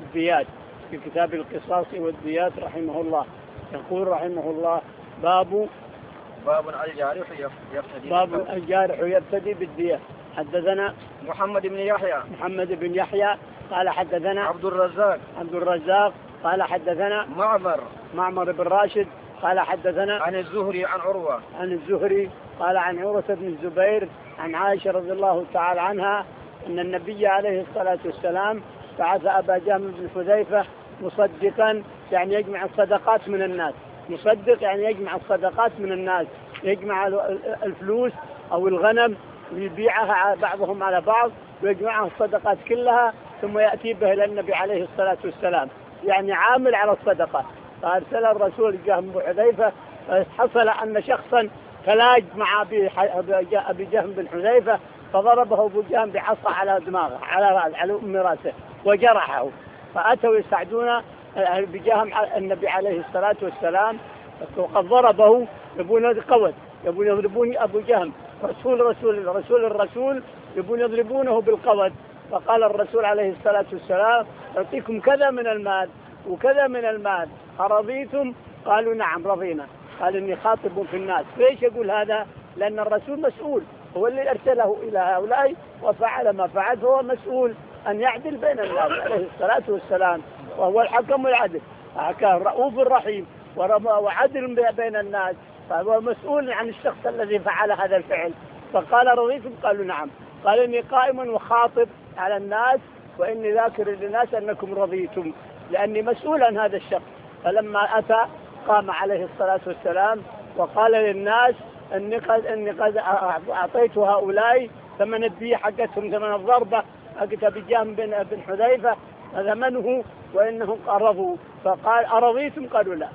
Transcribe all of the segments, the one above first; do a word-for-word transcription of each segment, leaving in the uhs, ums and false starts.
الديات في كتاب القصاص والديات رحمه الله. يقول رحمه الله: باب باب الجارح يفتدي باب الجارح يفتدي بالدية. حدثنا محمد بن يحيى محمد بن يحيى قال حدثنا عبد الرزاق عبد الرزاق قال حدثنا معمر معمر بن راشد قال حدثنا عن الزهري عن عروة عن الزهري قال عن عروة بن الزبير عن عائشة رضي الله تعالى عنها أن النبي عليه الصلاة والسلام بعث أبا جهم بن حذيفة مصدقا، يعني يجمع الصدقات من الناس. مصدق يعني يجمع الصدقات من الناس، يجمع الفلوس أو الغنم ويبيعها بعضهم على بعض ويجمعها الصدقات كلها ثم يأتي به إلى النبي عليه الصلاة والسلام، يعني عامل على الصدقة. فأرسل الرسول جهم بن حذيفة، حصل أن شخصا تلاج مع أبي جهم بن حذيفة فضربه أبو جهم بعصا على دماغه على على أم رأسه وجرحه. فأتوا يساعدون بجهم النبي عليه الصلاة والسلام وقد ضربه، يبون القوت، يبون يضربون أبو جهم رسول رسول رسول الرسول يبون يضربونه بالقوت. فقال الرسول عليه الصلاة والسلام: أعطيكم كذا من المال وكذا من المال، أرضيتم؟ قالوا: نعم رضينا. قال: إني خاطب في الناس. ليش يقول هذا؟ لأن الرسول مسؤول، هو اللي أرسله إلى هؤلاء وفعل ما فعل، فهو مسؤول أن يعدل بين الناس عليه الصلاة والسلام، وهو الحكم والعدل، كان رؤوف رحيم وعدل بين الناس، فهو مسؤول عن الشخص الذي فعل هذا الفعل. فقال: رضيتم؟ قالوا: نعم. قال: إني قائم وخاطب على الناس وإني ذاكر للناس أنكم رضيتم، لأني مسؤول عن هذا الشخص. فلما أتى قام عليه الصلاة والسلام وقال للناس: إني قد, إني قد أعطيت هؤلاء ثمن الدية حقتهم، ثمن الضربة حقت أبي جهم بن, بن حذيفة ثمنه وإنهم قرضوا. فقال: أرضيتم؟ قالوا: لا.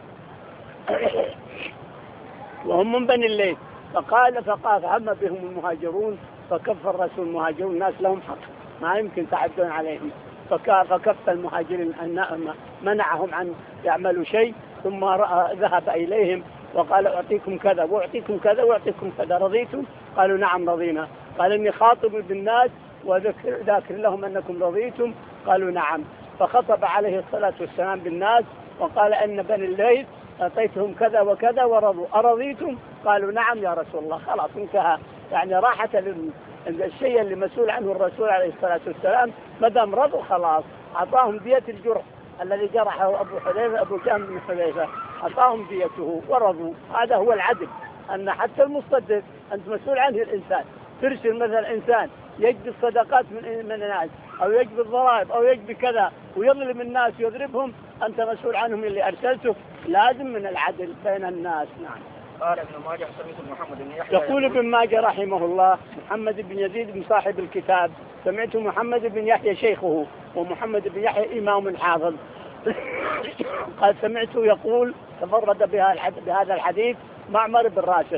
وهم من بني الليل. فقال فقال فهم بهم المهاجرون فكف الرسول المهاجرون، الناس لهم حق ما يمكن تعدون عليهم، فكف المهاجرين أن منعهم عن يعملوا شيء، ثم ذهب إليهم وقال: أعطيكم كذا وأعطيكم كذا وأعطيكم كذا، رضيتم؟ قالوا: نعم رضينا. قال: إني خاطب بالناس وذكر ذاكر لهم أنكم رضيتم؟ قالوا: نعم. فخطب عليه الصلاة والسلام بالناس وقال: أن بني الليل أعطيتهم كذا وكذا ورضوا، أرضيتم؟ قالوا: نعم يا رسول الله. خلاص انتهى، يعني راحة الشيء اللي مسؤول عنه الرسول عليه الصلاة والسلام، ما دام رضوا خلاص. أعطاهم دية الجرح الذي جرحه أبو حذيفة أبو جهم بن حذيفة، أعطاهم ديته ورضوا. هذا هو العدل، أن حتى المصدق أنت مسؤول عنه الإنسان. ترسل مثلا إنسان يجبي الصدقات من الناس أو يجبي الضرائب أو يجبي كذا ويظلم الناس ويضربهم، أنت مسؤول عنهم اللي أرسلته. لازم من العدل بين الناس. نعم. قال ابن ماجه سمعت محمد بن يحيى يقول ابن ماجه رحمه الله: محمد بن يزيد بن صاحب الكتاب، سمعت محمد بن يحيى شيخه، ومحمد بن يحيى إمام حافظ. قال: سمعته يقول تفرد بهذا الحديث معمر بن راشد،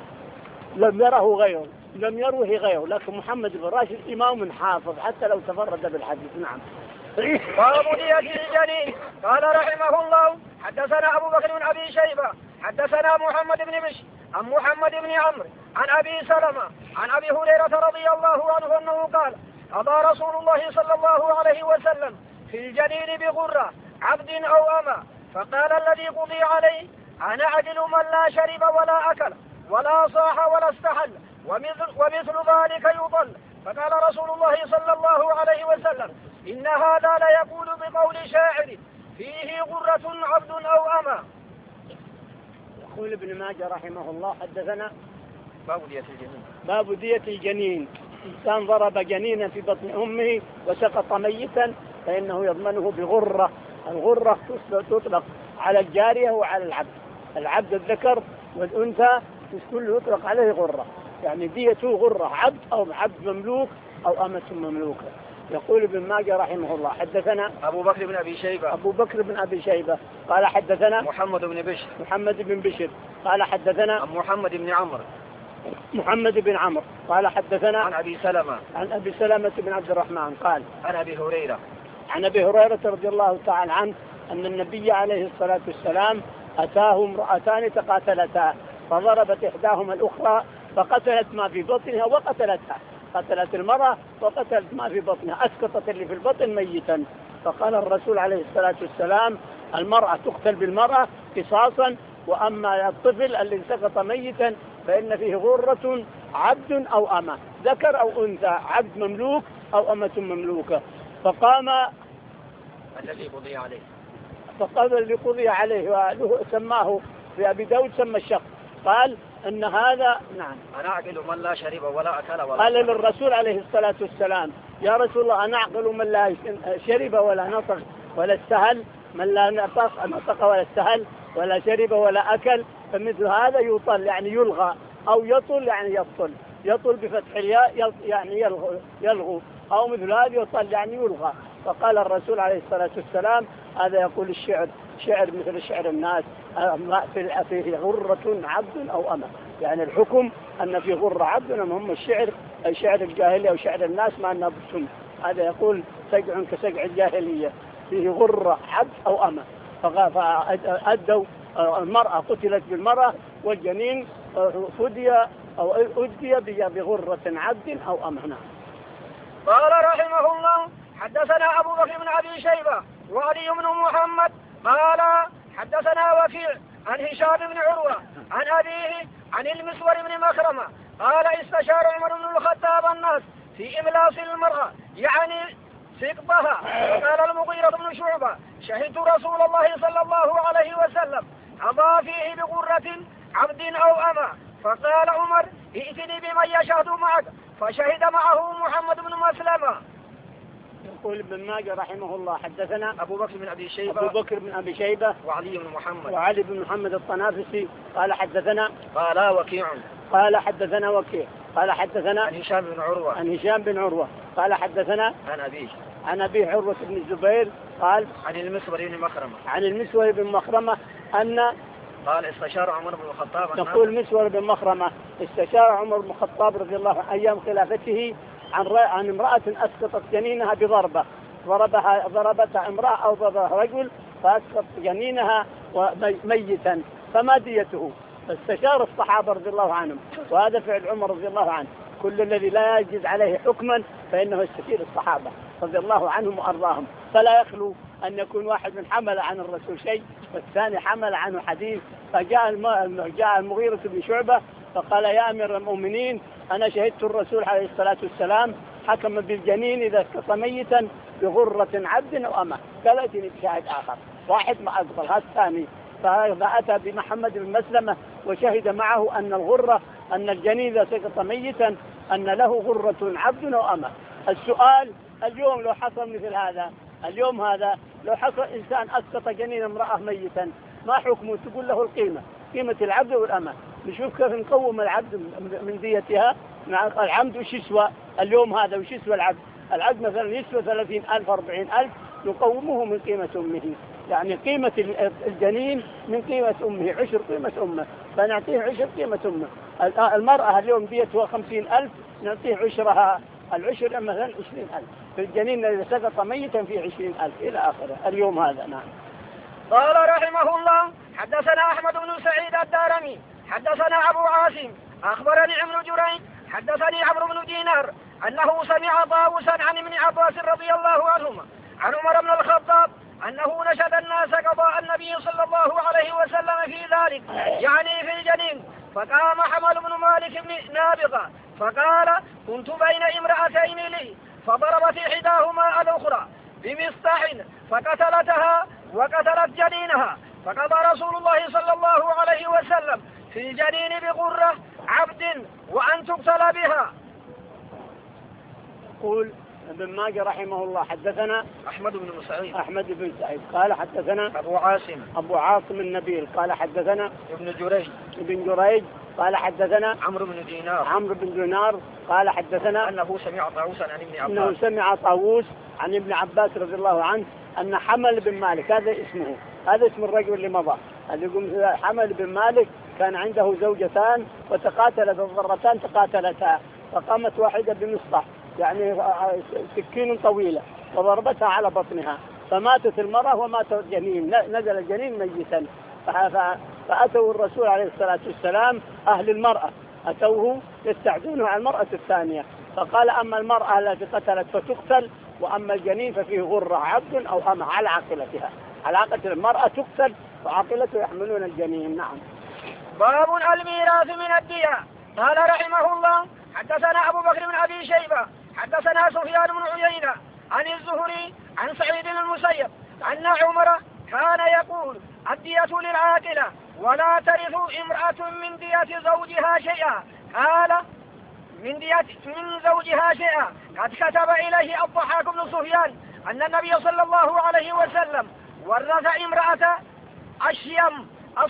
لم يره غيره، لم يروه غيره، لكن محمد بن راشد إمام حافظ حتى لو تفرد بالحديث. نعم. باب دية الجنين. قال رحمه الله: حدثنا أبو بكر بن أبي شيبة حدثنا محمد بن بشر عن محمد بن عمرو عن أبي سلمة عن أبي هريرة رضي الله عنه أنه قال: قضى رسول الله صلى الله عليه وسلم في الجنين بغرة عبد أو أمة، فقال الذي قضي عليه: أنا أعدل من لا شرب ولا أكل ولا صاح ولا استحل، ومثل, ومثل ذلك يضل. فقال رسول الله صلى الله عليه وسلم: إن هذا لا يقول بقول شاعر فيه غرة عبد أو أمة. يقول ابن ماجه رحمه الله: حدثنا باب دية الجنين. باب دية الجنين. إنسان ضرب جنينا في بطن أمه وسقط ميتا فإنه يضمنه بغرة. الغرة تطلق على الجارية وعلى العبد، العبد الذكر والأنثى كله يطلق عليه غرة، يعني ديته غرة، عبد أو عبد مملوك أو أمة مملوكة. يقول ابن ماجه رحمه الله: حدثنا أبو بكر بن أبي شيبة أبو بكر بن أبي شيبة قال: حدثنا محمد بن بشر محمد بن بشر قال: حدثنا عن محمد بن عمرو محمد بن عمرو قال: حدثنا عن أبي سلمة عن أبي سلمة بن عبد الرحمن قال: عن أبي هريرة عن أبي هريرة رضي الله تعالى عنه أن النبي عليه الصلاة والسلام أتاه امرأتان تقاتلتا، فضربت إحداهما الأخرى فقتلت ما في بطنها وقتلتها، قتلت المرأة وقتلت ما في بطنها، أسقطت اللي في البطن ميتا. فقال الرسول عليه الصلاة والسلام المرأة تقتل بالمرأة قصاصا، وأما الطفل الذي سقط ميتا فإن فيه غرة عبد أو أمة، ذكر أو أنثى، عبد مملوك أو أمة مملوكة. فقام الذي قضي عليه فقال الذي قضي عليه سماه في أبي داود، سمى الشخص قال أن هذا نعم أنا أعقل من لا شرب ولا أكل ولا قال للرسول عليه الصلاة والسلام يا رسول الله أنا أعقل من لا شرب ولا نطق ولا استهل، من لا نطق نطق ولا استهل ولا شرب ولا أكل، فمثل هذا يطل يعني يلغى، أو يطل يعني يطل، يطل بفتح الياء يعني يلغو, يلغو أو مثل هذا يطل يعني يلغى. فقال الرسول عليه الصلاة والسلام هذا يقول الشعر شعر مثل شعر الناس، فيه غرة عبد أو أمة، يعني الحكم أن في غرة عبد أم هم الشعر أي شعر الجاهلية وشعر الناس ما أنها بالسنة. هذا يقول سجع كسجع الجاهلية، فيه غرة عبد أو أمة. فأدوا المرأة قتلت بالمرأة، والجنين فدي أو أدي بغرة عبد أو أمة. قال رحمه الله حدثنا أبو بكر بن أبي شيبة وعلي بن محمد قال حدثنا وكيع عن هشام بن عروة عن أبيه عن المسور بن مخرمة قال استشار عمر بن الخطاب الناس في إملاص المرأة يعني سقطها. قال المغيرة بن شعبة شهدت رسول الله صلى الله عليه وسلم قضى فيه بغرة عبد أو أمة، فقال عمر ائتني بمن يشهد معك، فشهد معه محمد بن مسلمة. يقول ابن ماجه رحمه الله حدثنا أبو بكر بن أبي شيبة أبو بكر بن أبي شيبة وعلي بن محمد وعلي بن محمد الطنافسي قال حدثنا قال وكيع قال حدثنا وكيع قال حدثنا عن هشام بن عروة عن هشام بن عروة قال حدثنا عن أبيه عن أبيه عروة بن الزبير قال عن المسور بن مخرمة عن المسور بن مخرمة أن قال استشار عمر بن الخطاب يقول مسور بن مخرمة استشار عمر بن الخطاب رضي الله عنه أيام خلافته عن عن امرأة أسقطت جنينها بضربة، ضربها ضربتها امرأة أو ضربها رجل فأسقط جنينها ميتا، فما ديته؟ فاستشار الصحابة رضي الله عنهم، وهذا فعل عمر رضي الله عنه، كل الذي لا يجد عليه حكما فإنه يستشير الصحابة رضي الله عنهم وأرضاهم، فلا يخلو أن يكون واحد من حمل عن الرسول شيء والثاني حمل عنه حديث. فجاء جاء المغيرة بن شعبة فقال يا أمير المؤمنين أنا شهدت الرسول عليه الصلاة والسلام حكم بالجنين إذا اسقط ميتا بغرة عبد أو أمة، ثلاثين بشاهد آخر واحد ما أقبل هذا الثاني، فأتى بمحمد بن مسلمة وشهد معه أن الغرة أن الجنين إذا سقط ميتا أن له غرة عبد أو أمة. السؤال اليوم لو حصل مثل هذا، اليوم هذا لو حصل إنسان أسقط جنين امرأة ميتا ما حكمه؟ تقول له القيمة، قيمة العبد والأمة، نشوف كيف نقوم العبد من ديتها. العبد وش يسوى اليوم هذا؟ وش يسوى العبد؟ العبد مثلا يسوى ثلاثين ألف أربعين ألف، نقومه من قيمة أمه، يعني قيمة الجنين من قيمة أمه عشر قيمة أمه، فنعطيه عشر قيمة أمه. المرأة اليوم ديتها خمسين ألف نعطيه عشرها العشر مثلا عشرين ألف، في الجنين الذي سقط ميتا فيه عشرين ألف إلى آخره اليوم هذا. نعم. قال رحمه الله حدثنا أحمد بن سعيد الدارمي حدثنا أبو عاصم أخبرني عمرو جريج حدثني عمرو بن دينار أنه سمع طاووسا عن ابن عباس رضي الله عنهما عن عمر بن الخطاب أنه نشد الناس قضاء النبي صلى الله عليه وسلم في ذلك يعني في الجنين، فقام حمل بن مالك بن نابغة فقال كنت بين امرأتين لي فضربت إحداهما الأخرى بمسطح فقتلتها وقتلت جنينها، فقضى رسول الله صلى الله عليه وسلم في الجنين بغرة عبد وأن تقتل بها. يقول ابن ماجه رحمه الله حدثنا أحمد بن سعيد أحمد بن سعيد قال حدثنا أبو عاصم أبو عاصم النبيل قال حدثنا ابن جريج ابن جريج قال حدثنا عمرو بن دينار عمرو بن دينار قال حدثنا أنه سمع طاووسا عن ابن عباس أنه سمع طاووس عن ابن عباس رضي الله عنه أن حمل بن مالك، هذا اسمه، هذا اسم الرجل اللي مضى، اللي يقول حمل بن مالك كان عنده زوجتان وتقاتلت الضرتان تقاتلتا، فقامت واحدة بمسطح يعني سكين طويلة وضربتها على بطنها فماتت المرأة ومات الجنين، نزل الجنين ميتا. فأتوا الرسول عليه الصلاة والسلام أهل المرأة أتوه يستعدونه على المرأة الثانية، فقال أما المرأة التي قتلت فتقتل وأما الجنين ففيه غرة عبد أو أمة على عاقلتها، على عاقلة المرأة تقتل وعاقلته يحملون الجنين. نعم. باب الميراث من الدية. قال رحمه الله حدثنا أبو بكر بن أبي شيبة حدثنا سفيان بن عيينة عن الزهري عن سعيد بن المسيب أن عمر كان يقول الدية للعاقلة ولا ترث امرأة من دية زوجها شيئا. قال من دية من زوجها شيئا. قد كتب إليه الضحاك بن سفيان أن النبي صلى الله عليه وسلم ورث امرأة أشيم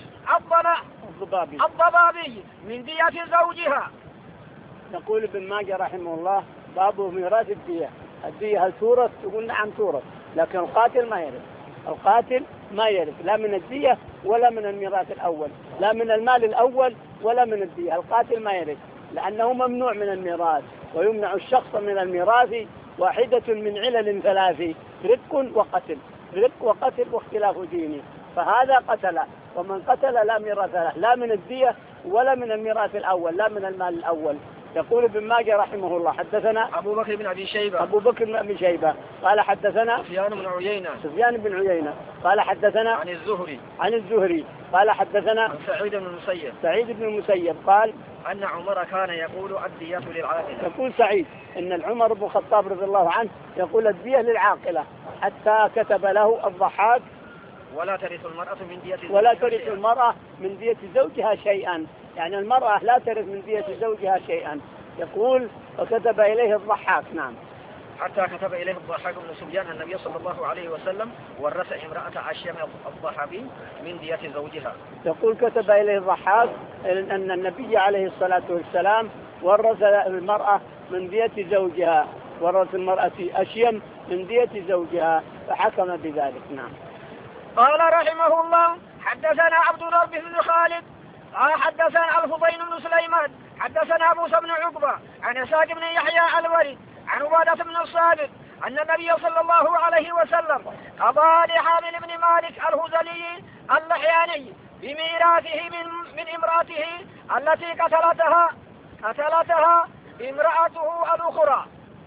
الضبابي الضبابي من دية زوجها. يقول ابن ماجه رحمه الله باب ميراث الدية. الدية هل تورث؟ يقول نعم تورث، لكن القاتل ما يرث. القاتل ما يرث لا من الدية ولا من الميراث الأول، لا من المال الأول ولا من الدية. القاتل ما يرث لأنه ممنوع من الميراث، ويمنع الشخص من الميراث واحدة من علل ثلاث: رق وقتل. رق وقتل واختلاف ديني، فهذا قتل، ومن قتل لا ميراث له لا من الدية ولا من الميراث الأول، لا من المال الأول. يقول ابن ماجه رحمه الله حدثنا أبو بكر بن أبي شيبة أبو بكر بن أبي شيبة قال حدثنا سفيان بن عيينة سفيان بن عيينة قال حدثنا عن الزهري عن الزهري قال حدثنا عن سعيد بن المسيب سعيد بن المسيب قال أن عمر كان يقول الدية للعاقلة. يقول سعيد إن العمر بن الخطاب رضي الله عنه يقول الدية للعاقلة، حتى كتب له الضحاك ولا ترث المرأة من دية ولا ترث المرأة من دية زوجها شيئا، يعني المرأة لا ترث من دية زوجها شيئا. يقول وكتب إليه الضحاك. نعم. حتى كتب إليه الضحاك بن سفيان أن النبي صلى الله عليه وسلم ورث امرأة أشيم الضحابي من دية زوجها. يقول كتب إليه الضحاك أن النبي عليه الصلاة والسلام ورث المرأة من دية زوجها، ورث المرأة أشيم من دية زوجها، فحكم بذلك. نعم. قال رحمه الله حدثنا عبد الرب بن خالد قال حدثنا الفضيل بن سليمان حدثنا موسى بن عقبة عن إسحاق بن يحيى الوليد عن عبادة بن الصامت أن النبي صلى الله عليه وسلم قضى لحامل بن مالك الهذلي اللحياني بميراثه من, من امرأته التي قتلتها قتلتها امرأته الأخرى.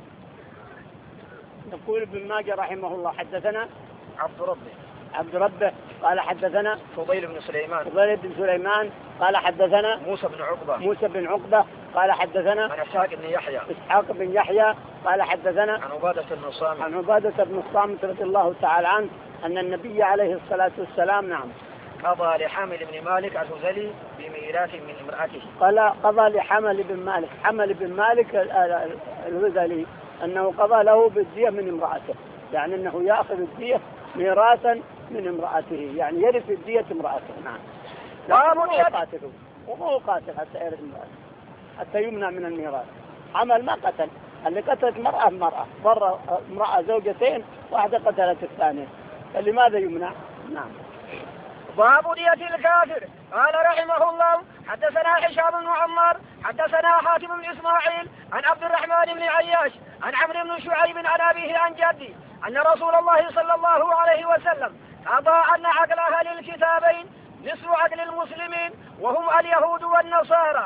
يقول ابن ماجه رحمه الله حدثنا عبد ربه عبد ربه قال حدثنا فضيل بن سليمان فضيل بن سليمان قال حدثنا موسى بن عقبة موسى بن عقبة قال حدثنا عن إسحاق بن يحيى إسحاق بن يحيى قال حدثنا عن عبادة بن الصامت عن عبادة بن الصامت رضي الله تعالى عنه أن النبي عليه الصلاة والسلام نعم قضى لحامل بن مالك الهذلي بميراث من امرأته. قال قضى لحمل بن مالك حمل بن مالك الهذلي أنه قضى له بالدية من امرأته، يعني أنه يأخذ الدية ميراثا من امرأته، يعني يرث الدية امرأته. نعم. لا مو قاتله ومو قاتل حتى يرث امرأته، حتى يمنع من الميراث. عمل ما قتل، اللي قتلت مرأة مرأة ضر امرأة زوجتين، واحدة قتلت الثانية، فلماذا يمنع؟ نعم. باب دية الكافر. قال رحمه الله حدثنا هشام بن عمار حدثنا حاتم بن إسماعيل عن عبد الرحمن بن عياش عن عمرو بن شعيب عن أبيه عن جدي أن رسول الله صلى الله عليه وسلم قضى أن عقل أهل الكتابين نصف عقل المسلمين وهم اليهود والنصارى.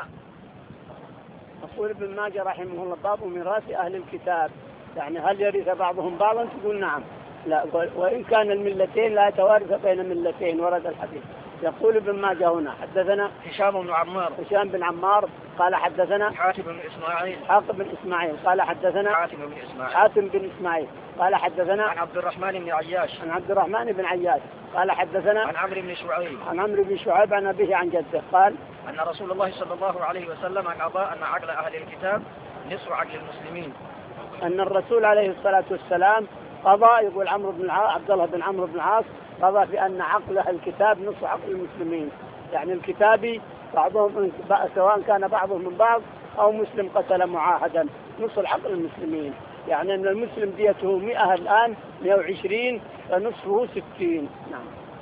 يقول ابن ماجه رحمه الله باب ميراث أهل الكتاب، يعني هل يرث بعضهم بعضا؟ تقول نعم. لا، وإن كان الملتين لا يتوارث بين ملتين، ورد الحديث. يقول ابن ماجه هنا حدثنا هشام بن عمار هشام بن عمار قال حدثنا حاتم بن إسماعيل حاتم بن إسماعيل قال حدثنا حاتم بن إسماعيل حاتم بن إسماعيل قال حدثنا عن عبد الرحمن بن عياش عن عبد الرحمن بن عياش قال حدثنا عن عمرو بن شعيب عن عمرو بن شعيب عن أبيه عن جده قال أن رسول الله صلى الله عليه وسلم قضى أن عقل أهل الكتاب نصف عقل المسلمين. أن الرسول عليه الصلاة والسلام قضى، يقول عمرو بن العاص عبد الله بن عمرو بن العاص قضى بأن عقل أهل الكتاب نصف عقل المسلمين، يعني الكتابي بعضهم سواء كان بعضهم من بعض أو مسلم قتل معاهدا نصف عقل المسلمين، يعني أن المسلم ديته مئة الآن مئة وعشرين فنصفه ستين. نعم.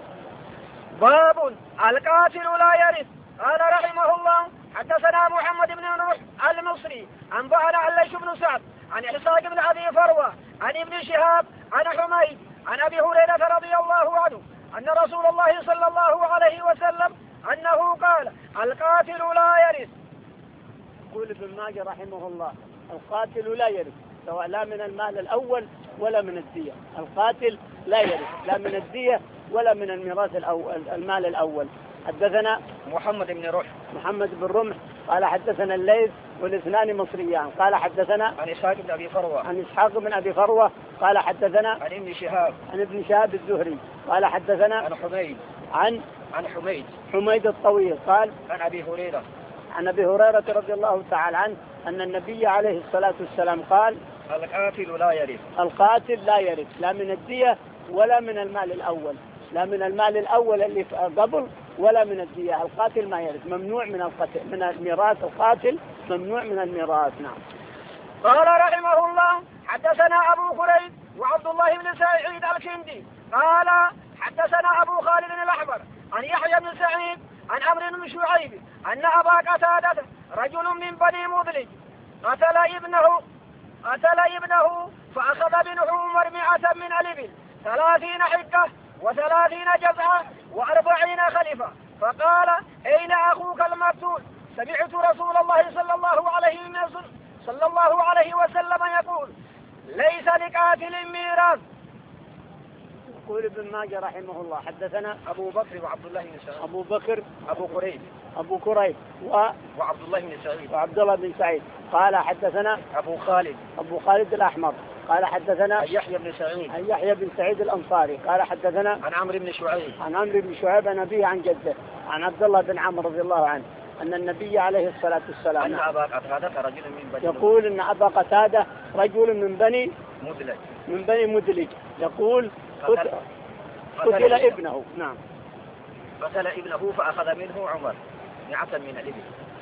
باب القاتل لا يرث. قال رحمه الله حدثنا محمد بن نوح المصري أنبأنا عليش بن سعد عن إسحاق بن أبي فروة عن ابن شهاب عن حميد عن أبي هريرة رضي الله عنه أن رسول الله صلى الله عليه وسلم أنه قال القاتل لا يرث. يقول ابن ماجه رحمه الله القاتل لا يرث، سواء لا من المال الأول ولا من الدية. القاتل لا يرث لا من الدية ولا من الميراث الأول المال الأول. حدثنا محمد بن رمح محمد بن رمح قال حدثنا الليث والاثنان مصريان قال حدثنا عن إسحاق بن أبي فروة عن إسحاق بن أبي فروة قال حدثنا عن ابن شهاب عن ابن شهاب الزهري قال حدثنا عن حميد عن عن حميد حميد الطويل قال عن أبي هريرة عن أبي هريرة رضي الله تعالى عنه أن النبي عليه الصلاة والسلام قال القاتل لا يرث القاتل لا يرث لا من الدية ولا من المال الأول لا من المال الأول اللي قبل ولا من الدية. القاتل ما يرث ممنوع من القتل من الميراث. القاتل ممنوع من الميراث. نعم. قال رحمه الله حدثنا أبو كريب وعبد الله بن سعيد الكندي قال حدثنا أبو خالد الأحمر عن يحيى بن سعيد عن عمرو بن شعيب أن أبا قتادة رجل من بني مدلج قتل ابنه قتل ابنه فأخذ بن عمر مئة من الإبل ثلاثين حكة وثلاثين جزعة وأربعين خلفة فقال أين أخوك المقتول؟ سمعت رسول الله صلى الله عليه وسلم صلى الله عليه وسلم يقول ليس لقاتل ميراث. يقول ابن ماجه رحمه الله حدثنا أبو بكر وعبد الله بن سعيد أبو بكر أبو قريب أبو كريب و... وعبد الله بن سعيد وعبد الله بن سعيد قال حدثنا أبو خالد أبو خالد الأحمر قال حدثنا عن يحيى بن سعيد عن يحيى بن سعيد الأنصاري قال حدثنا عن عمرو بن شعيب عن عمرو بن شعيب عن أبيه عن جده عن عبد الله بن عمرو رضي الله عنه أن النبي عليه الصلاة والسلام أن أبا قتادة رجل من بني يقول أن أبا قتادة رجل من بني مدلج من بني مدلج يقول قتل, قتل ابنه. نعم. قتل ابنه فأخذ منه عمر مئة من الإبل.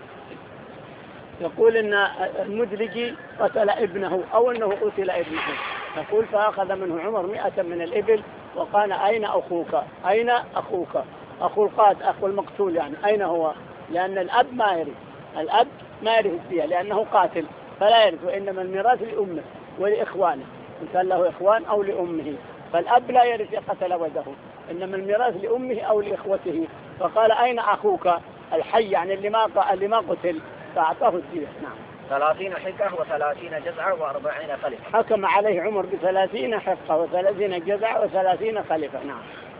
يقول ان المدلجي قتل ابنه او انه قتل ابنه. يقول فاخذ منه عمر مئة من الابل وقال اين اخوك؟ اين اخوك؟ اخو القاتل اخو المقتول يعني اين هو؟ لان الاب ما يرث الاب ما يرث فيها لانه قاتل فلا يرث وانما الميراث لامه ولاخوانه ان كان له اخوان او لامه فالاب لا يرث قتل ولده انما الميراث لامه او لاخوته. فقال اين اخوك الحي يعني اللي ما اللي ما قتل فأعطاه الدية. نعم. ثلاثين حقة وثلاثين جزعة وأربعين خلفة. حكم عليه عمر بثلاثين حقة وثلاثين جزعة وثلاثين خلفة. نعم.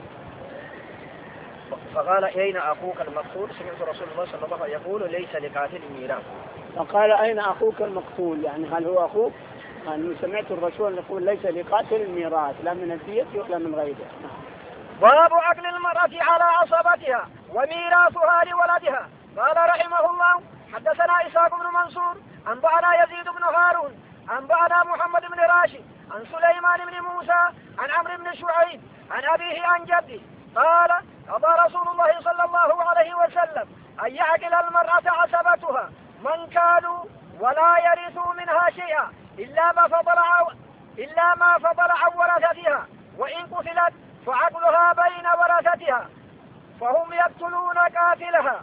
فقال أين أخوك المقتول؟ سمعت رسول الله صلى الله عليه وسلم يقول ليس لقاتل ميراث. فقال أين أخوك المقتول يعني هل هو أخوك؟ أني سمعت الرسول يقول ليس لقاتل الميراث لا من الدية ولا من غيره. نعم. باب عقل المرأة على عصبتها وميراثها لولدها. قال رحمه الله حدثنا إسحاق بن منصور أنبأنا يزيد بن هارون أنبأنا محمد بن راشد عن سليمان بن موسى عن عمرو بن شعيب عن أبيه عن جده قال قضى رسول الله صلى الله عليه وسلم أن يعقل المرأة عصبتها من كانوا ولا يرثوا منها شيئا إلا ما فضل عو... إلا ما فضل عن ورثتها وإن قتلت فعقلها بين ورثتها فهم يقتلون قاتلها.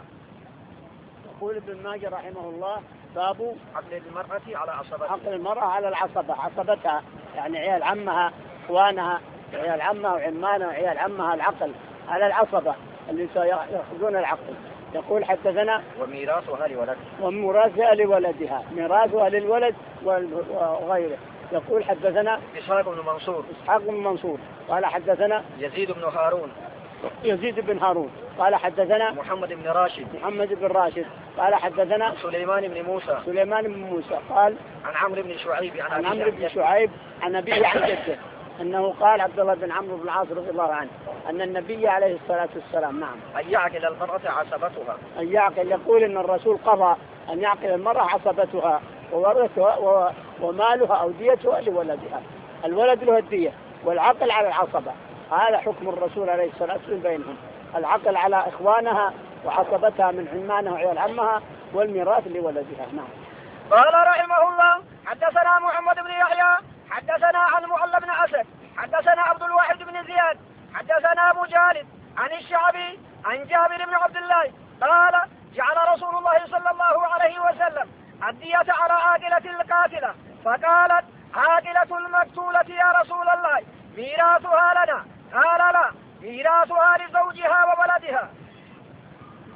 يقول ابن ماجه رحمه الله باب عقل المرأة على عصبتها. عقل المرأة على العصبة عصبتها يعني عيال عمها اخوانها عيال عمها وعمانها وعيال عمها العقل على العصبة اللي يأخذون العقل. يقول حدثنا وميراثها لولدها وميراثها لولدها ميراثها للولد وغيره. يقول حدثنا إسحاق بن منصور إسحاق بن منصور قال حدثنا يزيد بن هارون يزيد بن هارون قال حدثنا محمد بن راشد محمد بن راشد قال حدثنا سليمان بن موسى سليمان بن موسى قال عن عمرو بن شعيب عن, عن عمرو بن شعيب عن أبيه عن جده أنه قال عبد الله بن عمرو بن العاص رضي الله عنه أن النبي عليه الصلاة والسلام نعم أن يعقل المرأة عصبتها أن يعقل يقول أن الرسول قضى أن يعقل المرأة عصبتها وورثها ومالها أو ديتها لولدها. الولد له الدية والعقل على العصبة. هذا حكم الرسول عليه الصلاة والسلام بينهم العقل على إخوانها وعصبتها من عمانها وعيال عمها والميراث لولدها. نعم. قال رحمه الله حدثنا محمد بن يحيى حدثنا عن معل بن أسد حدثنا عبد الواحد بن زياد حدثنا مجالد عن الشعبي عن جابر بن عبد الله قال جعل رسول الله صلى الله عليه وسلم الدية على عاقلة القاتلة فقالت عاقلة المقتولة يا رسول الله ميراثها لنا قال لا ميراثها لزوجها وولدها.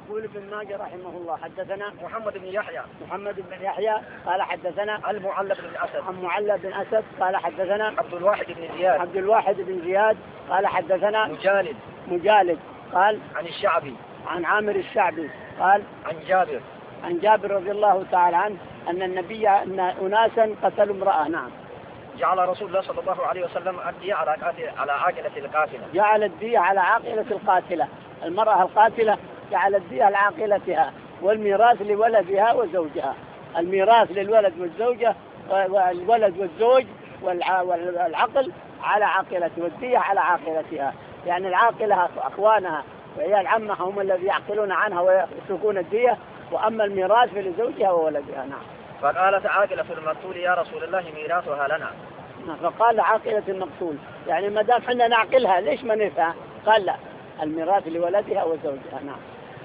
يقول ابن ماجه رحمه الله حدثنا محمد بن يحيى محمد بن يحيى قال حدثنا المعلى بن الأسد عن معلى بن أسد قال حدثنا عبد الواحد بن زياد عبد الواحد بن زياد قال حدثنا مجالد مجالد قال عن الشعبي عن عامر الشعبي قال عن جابر عن جابر رضي الله تعالى عنه أن النبي أن أناسا قتلوا امرأة. نعم. جعل رسول الله صلى الله عليه وسلم الدية على على عاقلة القاتلة. جعل الدية على عاقلة القاتلة، المرأة القاتلة جعل الدية على عاقلتها، والميراث لولدها وزوجها. الميراث للولد والزوجة والولد والزوج والعقل على عاقلته، والدية على عاقلتها. يعني العاقلة أخوانها وعيال عمها هم الذي يعقلون عنها ويسلكون الدية، وأما الميراث فلزوجها وولدها. نعم. فقالت عاقلة المقتول يا رسول الله ميراثها لنا. فقال عاقلة المقتول يعني ما دام حنا نعقلها ليش ما نفها؟ قال لا، الميراث لولدها وزوجها. نعم.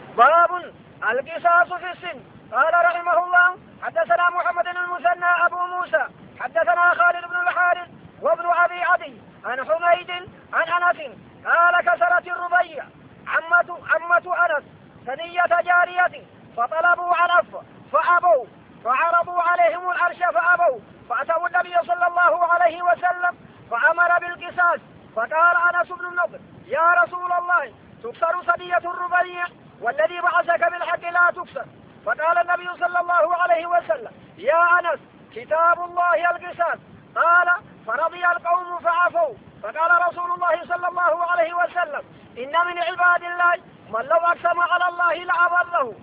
باب القصاص في السن. قال رحمه الله حدثنا محمد بن المثنى أبو موسى حدثنا خالد بن الحارث وابن أبي عدي عن حميد عن أنس قال كسرت الربيع عمة عمة أنس ثنية جارية فطلبوا العفو فأبوا، فعرضوا عليهم العرش فأبوا، فأتوا النبي صلى الله عليه وسلم فأمر بالقصاص. فقال أنس بن النضر يا رسول الله تكسر ثنية الربيع والذي بعثك بالحق لا تكسر. فقال النبي صلى الله عليه وسلم يا أنس كتاب الله القصاص. قال فرضي القوم فعفوا. فقال رسول الله صلى الله عليه وسلم إن من عباد الله من لو أقسم على الله لأبره.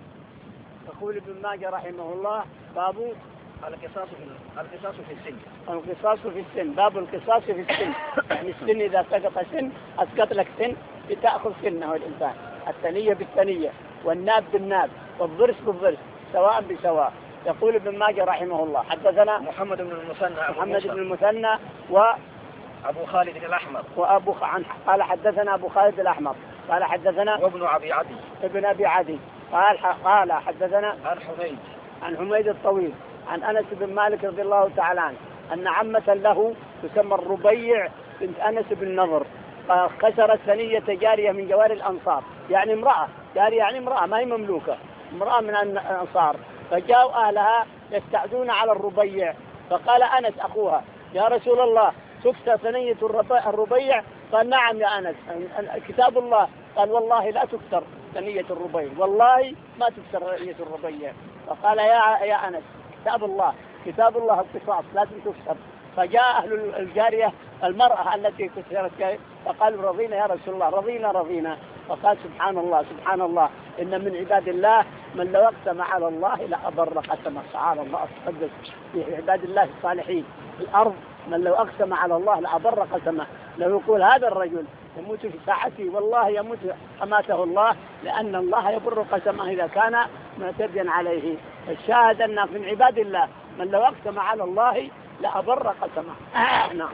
يقول ابن ماجه رحمه الله باب القصاص في القصاص في السن. القصاص في السن، باب القصاص في السن. يعني السن إذا سقط سن أسقط لك سن بتأخذ سنه الإنسان، الثنية بالثنية والناب بالناب والضرس بالضرس سواء بسواء. يقول ابن ماجه رحمه الله حدثنا محمد بن المثنى محمد بن المثنى و أبو خالد الأحمر وأبو عن قال حدثنا أبو خالد الأحمر قال حدثنا وابن أبي عدي ابن أبي عدي قال قال حدثنا عن حميد عن حميد الطويل عن أنس بن مالك رضي الله تعالى عنه أن عمة له تسمى الربيع بنت أنس بن نضر كسرت ثنية جارية من جوار الأنصار، يعني امرأة جارية يعني امرأة ما هي مملوكة، امرأة من الأنصار. فجاءوا أهلها يستعدون على الربيع، فقال أنس أخوها يا رسول الله تكسر ثنية الربيع؟ قال نعم يا أنس كتاب الله. قال والله لا تكسر ثنية الربيع، والله ما تكسر ثنية الربيع. فقال يا يا أنس كتاب الله كتاب الله القصاص لازم تكسر. فجاء أهل الجارية المرأة التي كسرت فقالوا رضينا يا رسول الله رضينا رضينا. فقال سبحان الله سبحان الله إن من عباد الله من لو أقسم على الله لأبر قسمه. سبحان الله أتقدس في عباد الله الصالحين في الأرض من لو أقسم على الله لأبر قسمه. لو يقول هذا الرجل يموت في ساعته والله يموت أماته الله، لأن الله يبر قسمه إذا كان معتديا عليه. الشاهد أن من عباد الله من لو أقسم على الله لأبر قسمه. آه نعم.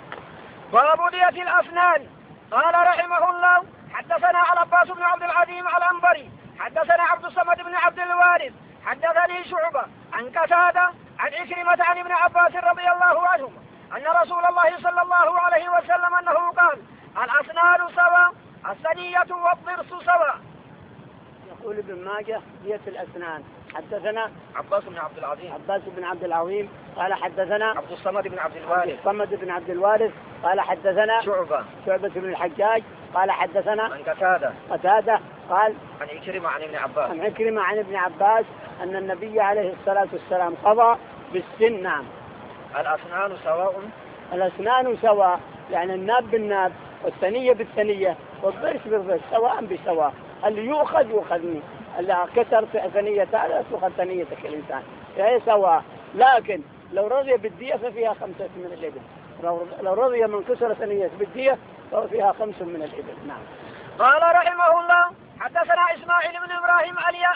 باب دية الأسنان. قال رحمه الله حدثنا العباس بن عبد العظيم العنبري حدثنا عبد الصمد بن عبد الوارث حدثني شعبة عن قتادة عن عكرمة عن ابن عباس رضي الله عنهما أن رسول الله صلى الله عليه وسلم أنه قال الأسنان سواء الثنية والضرس سواء. يقول ابن ماجه دية الأسنان. حدثنا عباس بن عبد العظيم عباس بن عبد العظيم قال حدثنا عبد الصمد بن عبد الوارث الصمد بن عبد الوارث قال حدثنا شعبة شعبة بن الحجاج قال حدثنا عن قتادة قتادة قال عن عكرمة عن ابن عباس عن عكرمة عن ابن عباس أن النبي عليه الصلاة والسلام قضى بالسن. نعم. الأسنان سواء الأسنان سواء يعني الناب بالناب والثنية بالثنية والضرس بالضرس سواء بسواء. اللي يؤخذ يؤخذ منه، اللي كسر ثنية هذا تؤخذ ثنيتك الإنسان هي سواء. لكن لو رضي بالدية ففيها خمسة من الإبل، لو رضي من كسر ثنية بالدية ففيها خمس من الإبل. نعم. قال رحمه الله حدثنا إسماعيل بن إبراهيم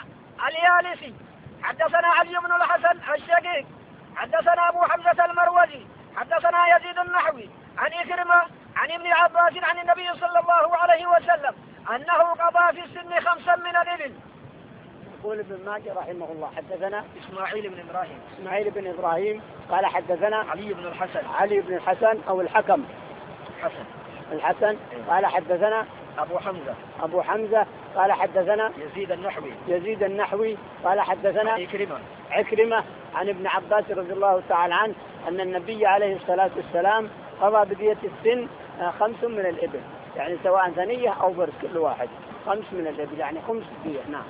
اليالسي حدثنا علي بن الحسن الشقيق حدثنا أبو حمزة المروزي حدثنا يزيد النحوي عن إكرمة عن ابن عباس عن النبي صلى الله عليه وسلم أنه قضى في السن خمسا من الإبل. يقول ابن ماجه رحمه الله حدثنا إسماعيل بن إبراهيم إسماعيل بن إبراهيم قال حدثنا علي بن الحسن علي بن الحسن أو الحكم حسن الحسن قال حدثنا أبو حمزة أبو حمزة قال حدثنا يزيد النحوي يزيد النحوي قال حدثنا عكرمة عكرمة عن ابن عباس رضي الله تعالى عنه أن النبي عليه الصلاة والسلام قضى بدية السن خمس من الإبل، يعني سواء ثنية أو برص كل واحد خمس من الإبل، يعني خمس دية. نعم.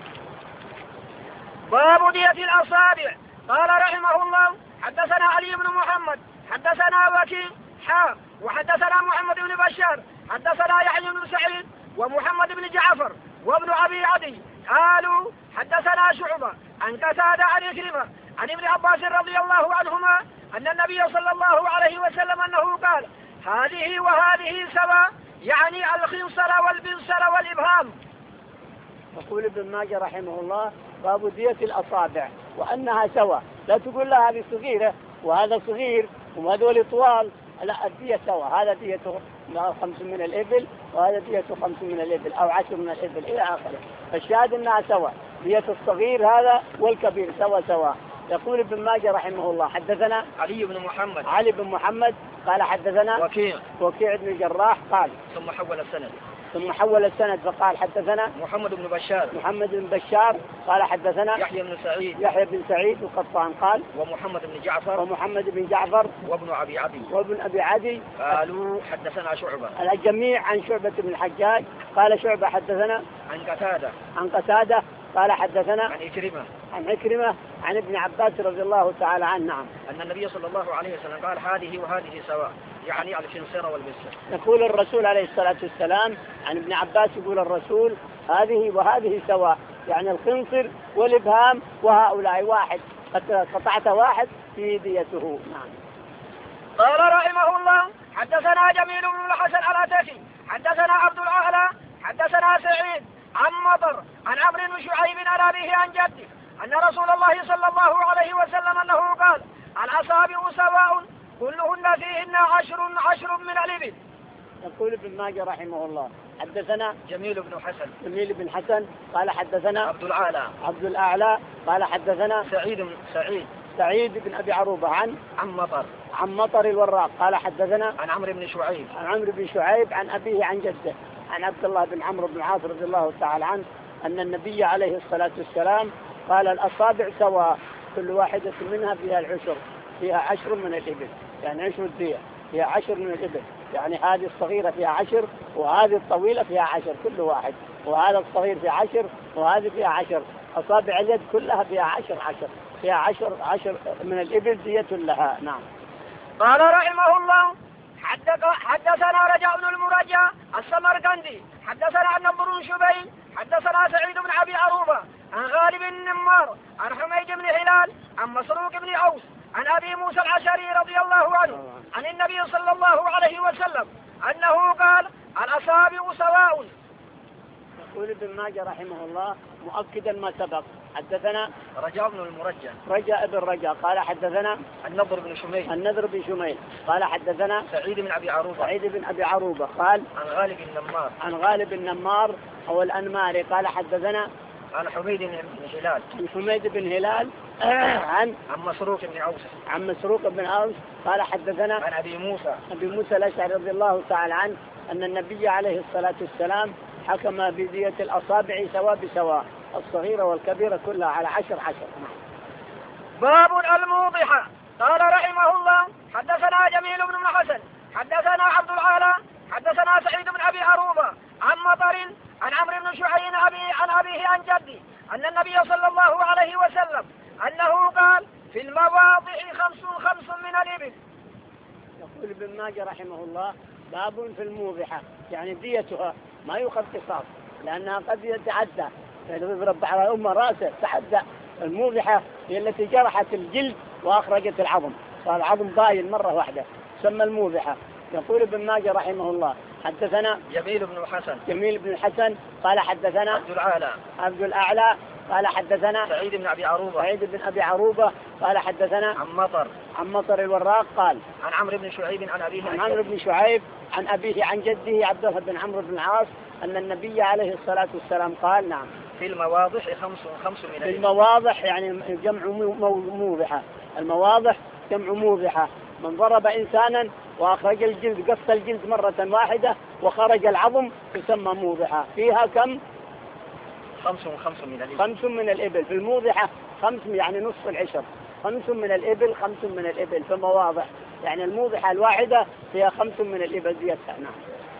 باب دية الأصابع. قال رحمه الله حدثنا علي بن محمد حدثنا وكيع حا وحدثنا محمد بن بشار حدثنا يحيى بن سعيد ومحمد بن جعفر وابن أبي عدي قالوا حدثنا شعبة عن قتادة عن عكرمة عن ابن عباس رضي الله عنهما أن النبي صلى الله عليه وسلم أنه قال هذه وهذه سواء، يعني الخنصر والبنصر والإبهام. يقول ابن ماجه رحمه الله باب دية الأصابع وأنها سواء، لا تقول لها هذه صغيرة وهذا صغير وهذول طوال، لا، الدية سواء، هذا ديته خمس من الإبل وهذا ديته خمس من الإبل أو عشر من الإبل إلى آخره، فالشاهد أنها سواء، دية الصغير هذا والكبير سواء سواء. يقول ابن ماجه رحمه الله حدثنا علي بن محمد علي بن محمد قال حدثنا وكيع وكيع بن الجراح قال ثم حول السند ثم حول السند فقال حدثنا محمد بن بشار محمد بن بشار قال حدثنا يحيى بن سعيد يحيى بن سعيد القطان قال ومحمد بن جعفر ومحمد بن جعفر وابن أبي عدي وابن أبي عدي قالوا حدثنا شعبة الجميع عن شعبة بن الحجاج قال شعبة حدثنا عن قتادة عن قتادة قال حدثنا عن عكرمة عن عكرمة عن ابن عباس رضي الله تعالى عنه نعم أن النبي صلى الله عليه وسلم قال هذه وهذه سواء، يعني الخنصر والبنصر. يقول الرسول عليه الصلاة والسلام عن ابن عباس يقول الرسول هذه وهذه سواء، يعني الخنصر والإبهام وهؤلاء واحد، قطعت واحد في ديته. نعم. قال رحمه الله حدثنا جميل بن الحسن العتكي حدثنا عبد الأعلى حدثنا سعيد عن مطر عن عمرو بن شعيب عن أبيه عن جده أن رسول الله صلى الله عليه وسلم أنه قال الأصابع سواء كلهن فيهن عشر عشر من الإبل. يقول ابن ماجه رحمه الله حدثنا جميل بن حسن جميل بن حسن قال حدثنا عبد الأعلى عبد الأعلى قال حدثنا سعيد بن سعيد سعيد بن أبي عروبة عن عن مطر عن مطر الوراق قال حدثنا عن عمرو بن شعيب عن عمرو بن شعيب عن أبيه عن جده عن عبد الله بن عمرو بن العاص رضي الله تعالى عنه أن النبي عليه الصلاة والسلام قال الأصابع سواء كل واحدة منها فيها العشر، فيها عشر من الإبل، يعني عشر الدية فيها عشر من الإبل، يعني هذه الصغيرة فيها عشر وهذه الطويلة فيها عشر كل واحد، وهذا الصغير فيها عشر وهذه فيها عشر، أصابع اليد كلها فيها عشر عشر فيها عشر عشر من الإبل دية لها. نعم. قال رحمه الله حدثنا رجاء بن المرجع السمرقندي حدثنا النضر بن شبيب حدثنا سعيد بن أبي عروبة عن غالب النمار عن حميد بن هلال عن مسروق بن أوس عن أبي موسى العشري رضي الله عنه عن النبي صلى الله عليه وسلم أنه قال الأصابع سواء. يقول ابن ماجه رحمه الله مؤكدا ما سبق حدثنا رجاء بن المرجع رجاء بن رجاء قال حدثنا النضر بن شميل النضر بن شميل قال حدثنا سعيد بن أبي عروبة سعيد بن أبي عروبة قال عن غالب النمار عن غالب النمار أو الأنماري قال حدثنا عن حميد بن هلال عن حميد بن هلال عن عن مسروق بن أوس عن مسروق بن أوس قال حدثنا عن أبي موسى أبي موسى الأشعري رضي الله تعالى عنه أن النبي عليه الصلاة والسلام حكم بدية الأصابع سواء بسواء، الصغيرة والكبيرة كلها على عشر عشر. باب الموضحة. قال رحمه الله حدثنا جميل بن الحسن حدثنا عبد العالى حدثنا سعيد بن أبي عروبة عن مطر عن عمرو بن شعيب أبي عن أبيه عن جدي أن النبي صلى الله عليه وسلم أنه قال في المواضع خمس خمس من الإبل. يقول ابن ماجه رحمه الله باب في الموضحة، يعني ديتها ما يؤخذ قصاص لأنها قد يتعدى، يعني يضرب على أمه رأسه تعدى. الموضحة هي التي جرحت الجلد وأخرجت العظم، فالعظم باين مرة واحدة سمى الموضحة. يقول ابن ماجه رحمه الله حدثنا جميل بن الحسن جميل بن الحسن قال حدثنا عبد الأعلى عبد الأعلى قال حدثنا سعيد بن أبي عروبة سعيد بن أبي عروبة قال حدثنا عن مطر عن مطر الوراق قال عن عمرو بن شعيب عن أبيه عن عمرو بن شعيب عن أبيه عن جده عبد الله بن عمرو بن العاص أن النبي عليه الصلاة والسلام قال نعم في المواضح خمس خمس من في المواضح يعني جمع موضحة، المواضح جمع موضحة، من ضرب إنسانا وأخرج الجلد، قص الجلد مرة واحدة وخرج العظم، تسمى موضحة. فيها كم؟ خمس وخمس من الإبل. خمس من الإبل. في الموضحة خمس يعني نصف العشر، خمس من الإبل، خمس من الإبل في مواضع، يعني الموضحة الواحدة فيها خمس من الإبل زيادة. نعم.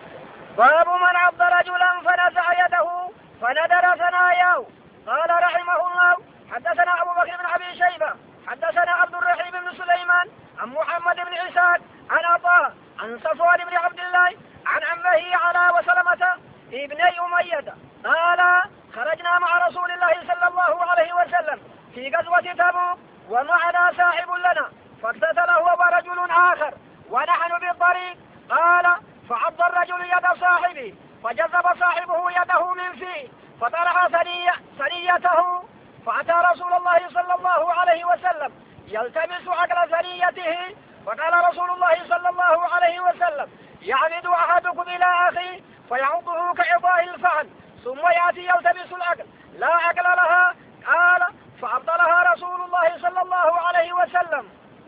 باب من عض رجلا فنزع يده فندر ثناياه. قال رحمه الله حدثنا أبو بكر بن أبي شيبة حدثنا عبد الرحيم بن سليمان عن محمد بن عيسى عن عطاء عن صفوان بن عبد الله عن عمه على وسلمة ابني أمية قال خرجنا مع رسول الله صلى الله عليه وسلم في غزوة تبوك ومعنا صاحب لنا فاقتتل هو ورجل آخر ونحن بالطريق. قال فعض الرجل يد صاحبه فجذب صاحبه يده من فيه فطرح ثنية ثنيته فأتى رسول الله صلى الله عليه وسلم يلتمس عقل ثنيته فقال رسول الله صلى الله عليه وسلم يعمد أحدكم إلى أخيه فيعضه كعضاء الفحل ثم يأتي يلتمس العقل لا عقل لها. قال فأبطلها رسول الله صلى الله عليه وسلم.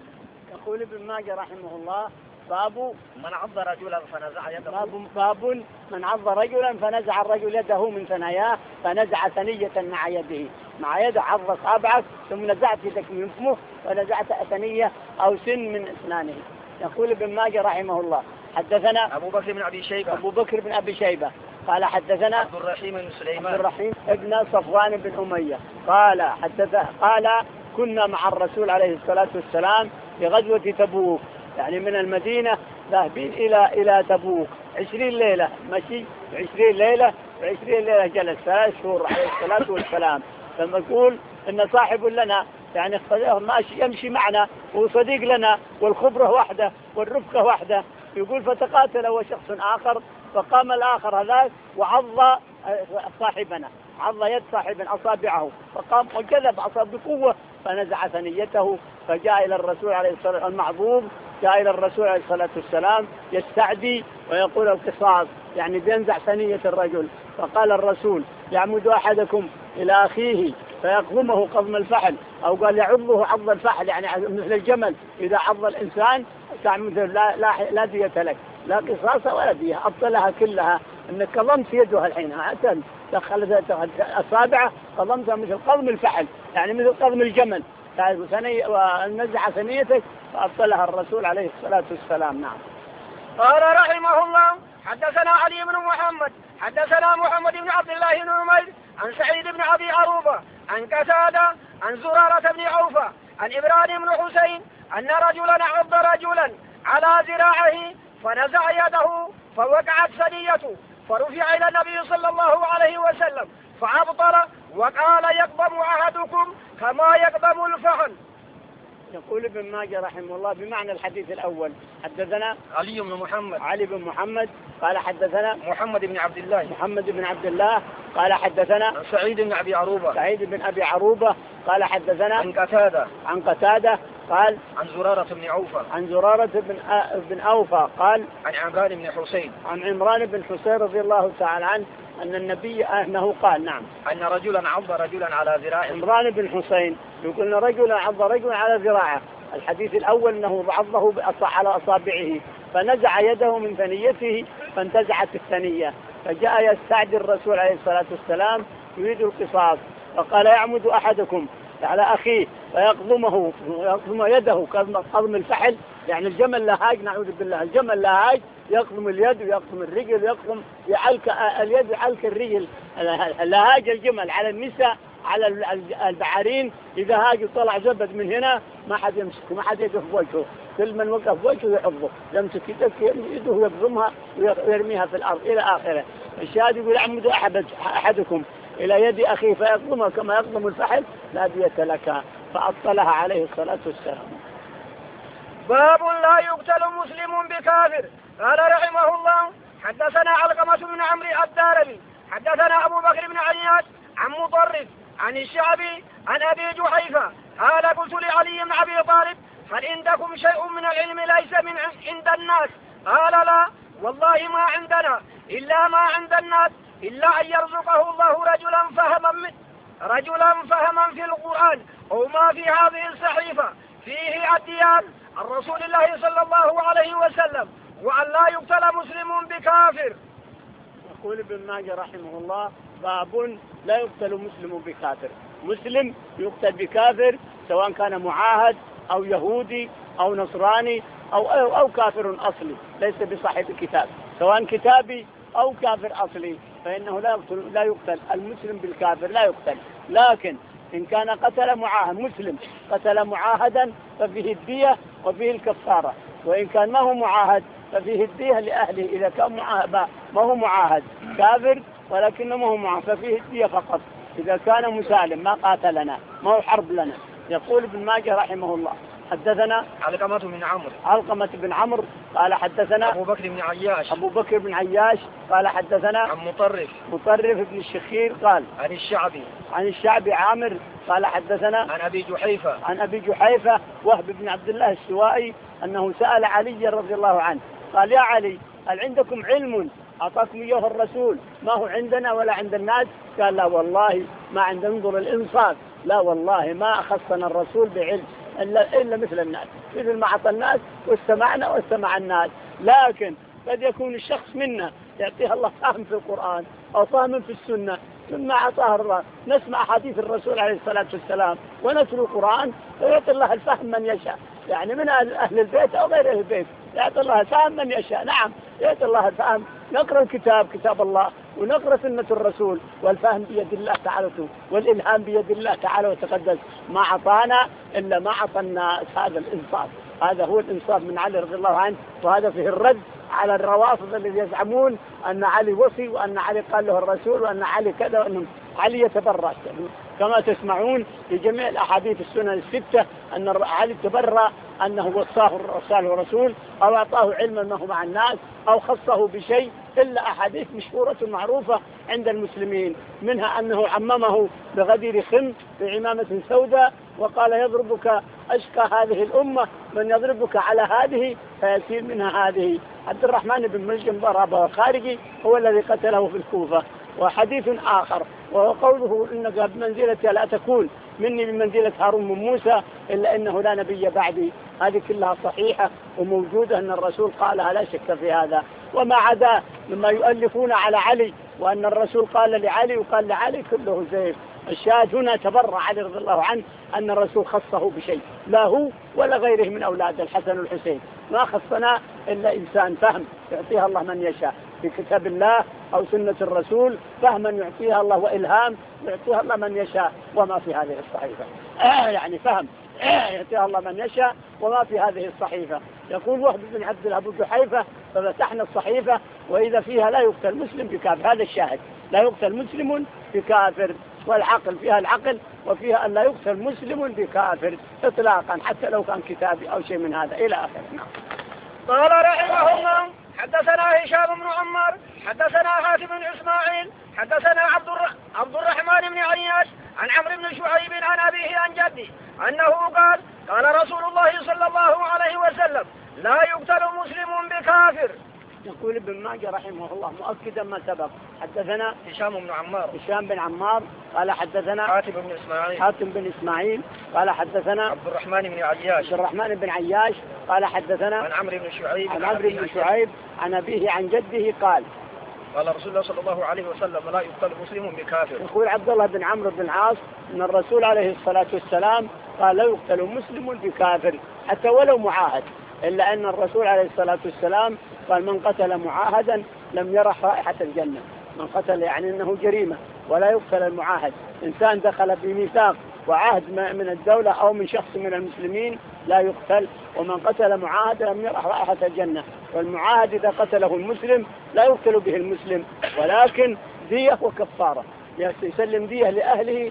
يقول ابن ماجه رحمه الله باب من عض رجلا فنزع يده. باب, باب من عض رجلا فنزع الرجل يده من ثناياه فنزع ثنية مع يده، مع يده عض أصابعك ثم نزعت يدك من فمه ونزعت ثنية أو سن من أسنانه. يقول ابن ماجه رحمه الله حدثنا أبو بكر بن أبي شيبة أبو بكر بن أبي شيبة قال حدثنا عبد الرحيم بن سليمان عبد الرحيم ابن صفوان بن أمية قال حدث قال كنا مع الرسول عليه الصلاة والسلام في غزوة تبوك، يعني من المدينة ذاهبين إلى إلى تبوك عشرين ليلة مشي، عشرين ليلة عشرين ليلة جلس ثلاث شهور عليه الصلاة والسلام. لما يقول إن صاحب لنا يعني ماشي يمشي معنا وصديق لنا والخبرة واحدة والرفقة واحدة، يقول فتقاتل هو شخص آخر فقام الآخر هذا وعض صاحبنا، عض يد صاحبنا أصابعه فقام وجذب أصاب بقوة فنزع ثنيته فجاء إلى الرسول عليه الصلاة والسلام المعضوب، جاء إلى الرسول عليه الصلاة والسلام يستعدي ويقول القصاص، يعني بينزع ثنية الرجل. فقال الرسول يعمد أحدكم إلى أخيه فيقضمه قضم الفحل، أو قال يعضه عض الفحل يعني مثل الجمل إذا عض الإنسان تعمد لا, لا, لا دية لك، لا قصاص ولا دية، أبطلها كلها انك قضمت يدها الحين عشان دخلت اصابعه قضمتها مثل قضم الفحل، يعني مثل قضم الجمل، ونزع ثنيتك فابطلها الرسول عليه الصلاه والسلام. نعم. قال رحمه الله حدثنا علي بن محمد حدثنا محمد بن عبد الله بن عمير عن سعيد بن ابي عروبه عن قتاده عن زراره بن عوفه عن ابراهيم بن حسين ان رجلا عض رجلا على ذراعه فنزع يده فوقعت ثنيته فرفع إلى النبي صلى الله عليه وسلم فأبطل وقال يقضم أحدكم كما يقضم الفحل. يقول ابن ماجه رحمه الله بمعنى الحديث الأول حدثنا علي بن محمد علي بن محمد قال حدثنا محمد بن عبد الله محمد بن عبد الله قال حدثنا سعيد بن أبي عروبة سعيد بن أبي عروبة قال حدثنا عن قتادة عن قتادة قال عن زرارة بن عوفة عن زرارة بن بن أوفى قال عن عمران بن حسين عن عمران بن حسين رضي الله تعالى عنه أن النبي أنه قال نعم أن رجلا عض رجلا على ذراعه. عمران بن حسين يقول أن رجلا عض رجلا على ذراعه. الحديث الأول أنه عضه على أصابعه فنزع يده من ثنيته فانتزعت الثنية، فجاء يستعدي الرسول عليه الصلاة والسلام يريد القصاص فقال يعمد أحدكم على أخيه فيقضمه يقضم يده قضم الفحل، يعني الجمل لهاج نعوذ بالله الجمل لهاج يقضم اليد ويقضم الرجل ويقضم يعلك اليد ويعلك الرجل. لهاج الجمل على النساء على البعارين إذا هاج طلع زبد من هنا ما حد يمسكه ما حد يقف وجهه، كل من وقف وجهه يحضه يمسك يده ويقضمها ويرميها في الأرض إلى آخره. الشاهد يقول يعمد أحدكم إلى يد أخيه فيقضمها كما يقضم الفحل لا دية لك، فأبطلها عليه الصلاة والسلام. باب لا يقتل مسلم بكافر. قال رحمه الله حدثنا علقمة بن عمرو الدارمي حدثنا أبو بكر بن عياش عن مطرف عن الشعبي عن أبي جحيفة قال قلت لعلي بن أبي طالب هل عندكم شيء من العلم ليس من عند الناس؟ قال لا والله ما عندنا إلا ما عند الناس إلا أن يرزقه الله رجلا فهما رجلا فهما في القرآن أو ما في هذه الصحيفة فيه الديان عن رسول الله صلى الله عليه وسلم وأن لا يقتل مسلم بكافر. يقول ابن ماجه رحمه الله باب لا يقتل مسلم بكافر. مسلم يقتل بكافر سواء كان معاهد أو يهودي أو نصراني أو, أو, أو كافر أصلي ليس بصاحب الكتاب، سواء كتابي أو كافر أصلي، فإنه لا يقتل, لا يقتل المسلم بالكافر لا يقتل. لكن إن كان قتل معاهد مسلم قتل معاهدا ففيه الدية وفيه الكفارة، وإن كان ما هو معاهد ففيه الدية لأهله إذا كان معاهد ما هو معاهد كافر ولكنه ما هو معاهد ففيه الدية فقط إذا كان مسالم ما قاتلنا ما هو حرب لنا. يقول ابن ماجه رحمه الله حدثنا علقمة بن عمرو علقمة بن عمرو قال حدثنا أبو بكر بن عياش أبو بكر بن عياش قال حدثنا عن مطرف مطرف بن الشخير قال عن الشعبي عن الشعبي عامر قال حدثنا عن أبي جحيفة عن أبي جحيفة وهب بن عبد الله السوائي أنه سأل علي رضي الله عنه قال يا علي هل عندكم علم أعطاكم إياه الرسول ما هو عندنا ولا عند الناس؟ قال لا والله ما عندنا، انظر الإنصاف، لا والله ما أخصنا الرسول بعلم إلا, إلا مثل الناس، مثل ما أعطى الناس واستمعنا واستمع الناس. لكن قد يكون الشخص منا يعطيه الله فهم في القرآن أو فهم في السنة ثم أعطاه الله، نسمع حديث الرسول عليه الصلاة والسلام ونتلو القرآن فيعطي الله الفهم من يشاء، يعني من أهل البيت أو غير أهل البيت يعطي الله الفهم من يشاء. نعم يعطي الله الفهم، نقرأ الكتاب كتاب الله ونقرأ سنة الرسول والفهم بيد الله تعالى والإلهام بيد الله تعالى وتقدس، ما أعطانا إلا ما أعطى الناس. هذا الإنصاف، هذا هو الإنصاف من علي رضي الله عنه، وهذا فيه الرد على الروافض الذين يزعمون أن علي وصي وأن علي قال له الرسول وأن علي كذا وأن علي يتبرأ، كما تسمعون في جميع الأحاديث السنن الستة أن علي تبرأ أنه وصاه الرسول أو أعطاه علما ما هو مع الناس أو خصه بشيء، إلا أحاديث مشهورة معروفة عند المسلمين، منها أنه عممه بغدير خم بعمامة سوداء وقال يضربك أشقى هذه الأمة من يضربك على هذه فيسير منها هذه. عبد الرحمن بن ملجم ضربه الخارجي هو الذي قتله في الكوفة. وحديث آخر وهو قوله إنك بمنزلة لا تكون مني بمنزلة هارون من موسى إلا إنه لا نبي بعدي، هذه كلها صحيحة وموجودة أن الرسول قالها لا شك في هذا. وما عدا مما يؤلفون على علي وأن الرسول قال لعلي وقال لعلي كله زيف. الشاهد هنا تبرع علي رضي الله عنه أن الرسول خصه بشيء لا هو ولا غيره من أولاد الحسن والحسين، ما خصنا إلا إنسان فهم يعطيها الله من يشاء في كتاب الله أو سنة الرسول، فهما يعطيها الله وإلهام يعطيها الله من يشاء وما في هذه الصحيفة. آه يعني فهم آه يعطيها الله من يشاء وما في هذه الصحيفة. يقول وهب بن عبد الله أبو جحيفة ففتحنا الصحيفة وإذا فيها لا يقتل مسلم بكافر، هذا الشاهد، لا يقتل مسلم بكافر، والعقل فيها العقل وفيها أن لا يقتل مسلم بكافر إطلاقا حتى لو كان كتابي أو شيء من هذا إلى آخره. قال رحمه الله حدثنا هشام بن عمار حدثنا حاتم بن إسماعيل حدثنا عبد عبد الرحمن بن عياش عن عمرو بن شعيب عن أبيه عن جده أنه قال قال رسول الله صلى الله عليه وسلم لا يقتل مسلم بكافر. يقول ابن ماجه رحمه الله مؤكدا ما سبق حدثنا هشام بن عمار هشام بن عمار قال حدثنا حاتم بن إسماعيل حاتم بن إسماعيل قال حدثنا عبد الرحمن بن عياش عبد الرحمن بن عياش قال حدثنا عن عمرو بن شعيب عن عمرو بن شعيب عن أبيه عن جده قال قال رسول الله صلى الله عليه وسلم لا يقتل مسلم بكافر. يقول عبد الله بن عمرو بن العاص أن الرسول عليه الصلاة والسلام قال لا يقتل مسلم بكافر حتى ولو معاهد، إلا أن الرسول عليه الصلاة والسلام قال من قتل معاهدا لم يرح رائحة الجنة. من قتل يعني أنه جريمة ولا يقتل المعاهد، إنسان دخل بميثاق وعهد من الدولة أو من شخص من المسلمين لا يقتل، ومن قتل معاهد لم يرح رائحة الجنة. والمعاهد إذا قتله المسلم لا يقتل به المسلم ولكن دية وكفارة، يسلم دية لأهله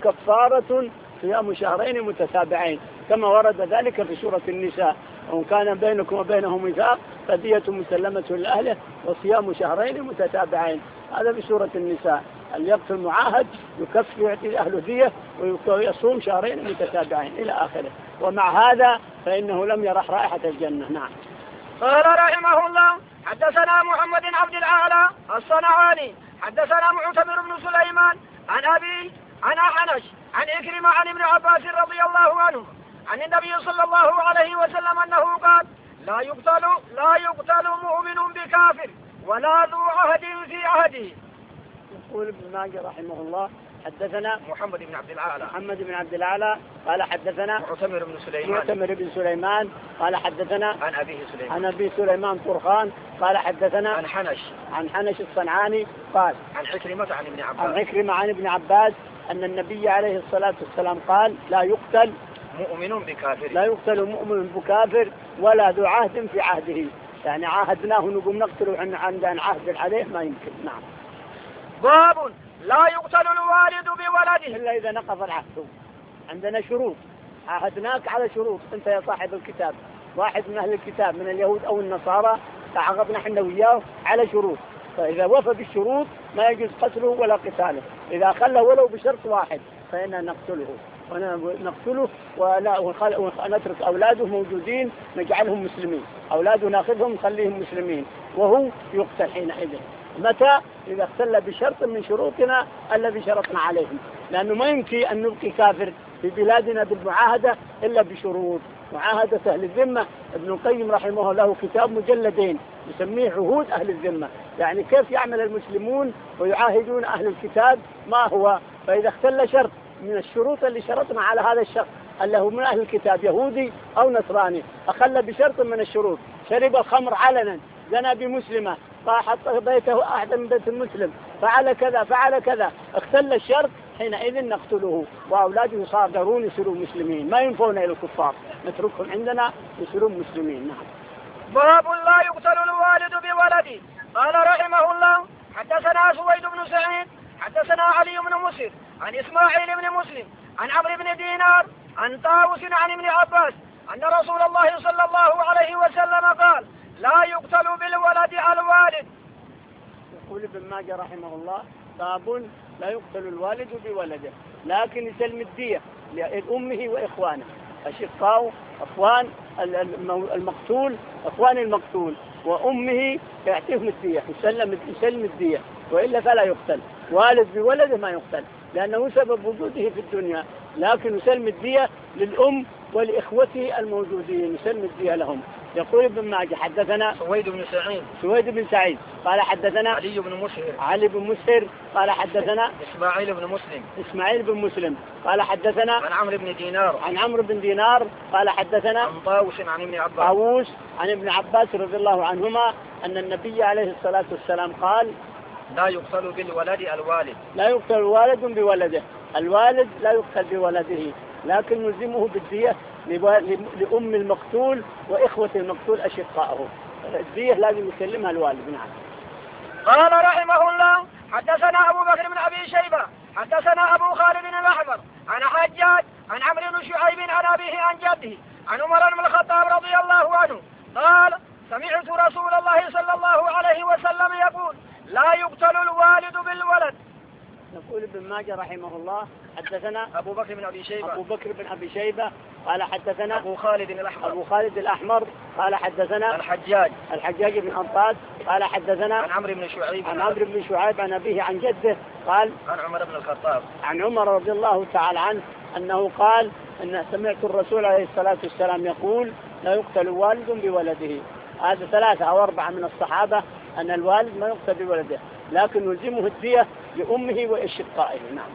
وكفارة صيام شهرين متتابعين كما ورد ذلك في سورة النساء، وإن كان بينكم وبينهم ميثاق فدية مسلمة لأهله وصيام شهرين متتابعين، هذا في سورة النساء. اللي يقتل معاهد يكفر يعطي أهله دية ويصوم شهرين متتابعين إلى آخره، ومع هذا فإنه لم يرح رائحة الجنة. نعم. قال رحمه الله حدثنا محمد بن عبد الأعلى الصنعاني حدثنا معتمر بن سليمان عن أبي عن أحنش عن إكرمة عن ابن عباس رضي الله عنه عن النبي صلى الله عليه وسلم أنه قال لا يقتل لا يقتل مؤمن بكافر ولا ذو عهد في عهده. يقول ابن ماجه رحمه الله حدثنا محمد بن عبد الأعلى محمد بن عبد الأعلى قال حدثنا معتمر بن سليمان معتمر بن سليمان قال حدثنا عن أبيه سليمان عن أبي سليمان طرخان قال حدثنا عن حنش عن حنش الصنعاني قال عن عكرمة عن ابن عباس عن عكرمة عن ابن عباس أن النبي عليه الصلاة والسلام قال لا يقتل مؤمن بكافر لا يقتل مؤمن بكافر ولا ذو عهد في عهده، يعني عاهدناه نقوم نقتله عن عندنا عهد عليه ما يمكن. نعم. باب لا يقتل الوالد بولده إلا إذا نقض العهد. عندنا شروط، عاهدناك على شروط، أنت يا صاحب الكتاب واحد من أهل الكتاب من اليهود أو النصارى تعاقدنا احنا وياه على شروط، فإذا وفى بالشروط ما يجوز قتله ولا قتاله، إذا خله ولو بشرط واحد فإننا نقتله ونقتله ولا ونترك أولاده موجودين نجعلهم مسلمين، أولاده ناخذهم نخليهم مسلمين وهو يقتل حينئذ. متى؟ إذا اختل بشرط من شروطنا الذي شرطنا عليهم، لأنه ما يمكن أن نبقي كافر في بلادنا بالمعاهدة إلا بشروط، معاهدة أهل الذمة. ابن القيم رحمه الله كتاب مجلدين يسميه عهود أهل الذمة، يعني كيف يعمل المسلمون ويعاهدون أهل الكتاب ما هو، فإذا اختل شرط من الشروط اللي شرطنا على هذا الشخص اللي هو من أهل الكتاب يهودي أو نصراني، أخل بشرط من الشروط، شرب الخمر علنا، زنى بمسلمة، حط بيته أحد من بيت المسلم، فعل كذا فعل كذا، اختل الشرط، حينئذ نقتله وأولاده يصادرون يصيرون مسلمين، ما ينفون إلى الكفار، نتركهم عندنا يصيرون مسلمين. نعم. باب لا يقتل الوالد بولده. قال رحمه الله حدثنا سويد بن سعيد حدثنا علي بن مسر عن إسماعيل بن مسلم عن عمرو بن دينار عن طاووس عن ابن عباس أن رسول الله صلى الله عليه وسلم قال لا يقتل بالولد الوالد. يقول ابن ماجه رحمه الله باب لا يقتل الوالد بولده، لكن يسلم الدية لأمه وإخوانه، أشقاء أخوان المقتول أخوان المقتول وأمه يعطيهم الدية، يسلم يسلم الدية، وإلا فلا يقتل. والد بولده ما يقتل لأنه سبب وجوده في الدنيا، لكن يسلم الدية للأم ولإخوته الموجودين، يسلم الدية لهم. يقول ابن ماجه حدثنا سويد بن سعيد سويد بن سعيد قال حدثنا علي بن مسهر علي بن مسهر قال حدثنا إسماعيل بن مسلم إسماعيل بن مسلم قال حدثنا عن عمرو بن دينار عن عمرو بن دينار قال حدثنا عن طاووس عن ابن عباس طاووس عن ابن عباس رضي الله عنهما أن النبي عليه الصلاة والسلام قال لا يقتل بالولد الوالد لا يقتل والد بولده، الوالد لا يقتل بولده، لكن نلزمه بالدية لأم المقتول وإخوة المقتول أشقائه، الدية لازم يسلمها الوالد. نعم. قال رحمه الله حدثنا أبو بكر بن أبي شيبة حدثنا أبو خالد الأحمر عن حجاج عن عمرو بن شعيب عن أبيه عن جده عن عمر بن الخطاب رضي الله عنه قال سمعت رسول الله صلى الله عليه وسلم يقول لا يقتل الوالد بالولد. يقول ابن ماجه رحمه الله حدثنا أبو بكر بن أبي شيبة أبو بكر بن أبي شيبة قال حدثنا أبو خالد الأحمر أبو خالد الأحمر قال حدثنا الحجاج الحجاج بن أنطاس قال حدثنا عن عمرو بن شعيب عن عمرو بن شعيب عن أبيه عن جده قال عن عمر بن الخطاب عن عمر رضي الله تعالى عنه أنه قال أن سمعت الرسول عليه الصلاة والسلام يقول لا يقتل والد بولده. هذا ثلاثة أو أربعة من الصحابة أن الوالد ما يقتل بولده، لكن يلزمه الدية لأمه وأشقائه. نعم.